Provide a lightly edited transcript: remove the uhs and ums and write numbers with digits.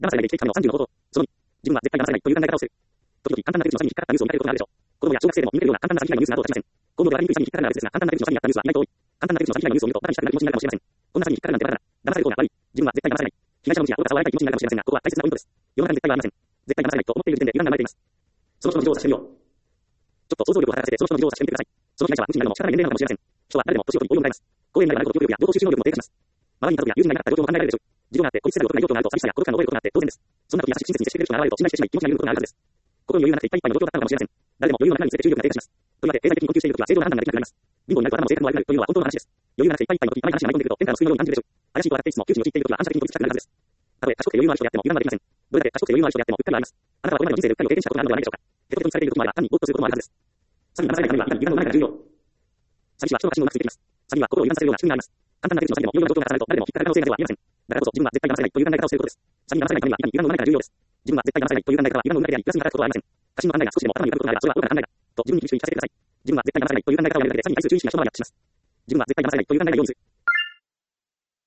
騙されないで生きてきたの30のこと。その2、自分は絶対騙されないという考え方をする。時々簡単な手口の詐欺に引っかかったニュースを見かけることがあるでしょう。子供や小学生でも見抜けるような簡単な詐欺被害のニュースなどとはしません。行動ではありにくい詐欺に引っかかるのは別ですが、簡単な手口の詐欺にあったニュースは意外と多い。簡単な手口の詐欺被害のニュースを見ると、バカにしたくなる気持ちになるかもしれません。こんな詐欺に引っかかるなんてバカだ。騙される方が悪い。自分は絶対騙されない。被害者の無知や愚かさを笑いたい気持ちになるかもしれませんが、ここは大切なポイントです。世の中に絶対はありません。絶対騙されないと思っている時点で油断が生まれています。その人の事情を察してみよう。ちょっと想像力を働かせて、その人の事情を察してみてください。その被害者は無知になるのも仕方ない年齢なのかもしれません。人は誰でも年を取り老いを迎えます。高齢になればなるほど記憶力や情報収集能力も低下します。周りに家族や友人がいなかった状況も考えられるでしょう。事情があって孤立せざるを得ない状況があると寂しさや孤独感を覚えることがあって当然です。そんな時優しく親切に接してくれる人が現れると信頼してしまい気持ちが緩むことがあるはずです。心に余裕がなくていっぱいいっぱいの状況だったのかもしれません。誰でも余裕の中につれて注意力が低下します。とりわけ経済的に困窮している時は正常な判断ができなくなります。貧乏になると頭も性格も悪くなるというのは本当の話です。余裕がなくていっぱいいっぱいの時、あまり話が舞い込んでくると天下の救いのように感じるでしょう。怪しいと笑っていつも窮地に陥っている時は反射的に飛びつきたくなるはずです。たとえ賢くて余裕のある人であっても油断はできません。どれだけ賢くて余裕のある人であってもうっかりはあります。あなたはこれまでの人生でうっかりを経験したことがあるのではないでしょうか。ヘトヘトにされている時もあれば単にぼーっとすることもあるはずです。詐欺に騙されないためには普段油断のないから重要。詐欺師は人の過信をなくついています。詐欺は心を油断させるような仕組みがあります。簡単な手口の詐欺でもいろいろな状況が重なると誰でも引っかかる可能性がゼロは言えません。だからこそ自分は絶対騙されないという考え方をすることです。詐欺に騙されないためには以下に油断のないから重要です。自分は絶対騙されないという考え方は油断の裏であり、プラスに働くことはありません。過信の考えが少しでも頭に浮かぶことがあれば、それは愚かな考えだ。と自分に厳しく言い聞かせてください。自分は絶対騙されないという考え方をやめるだけで詐欺に対する注意しか一回りアップします。自分は絶対騙されないという考えがようにする。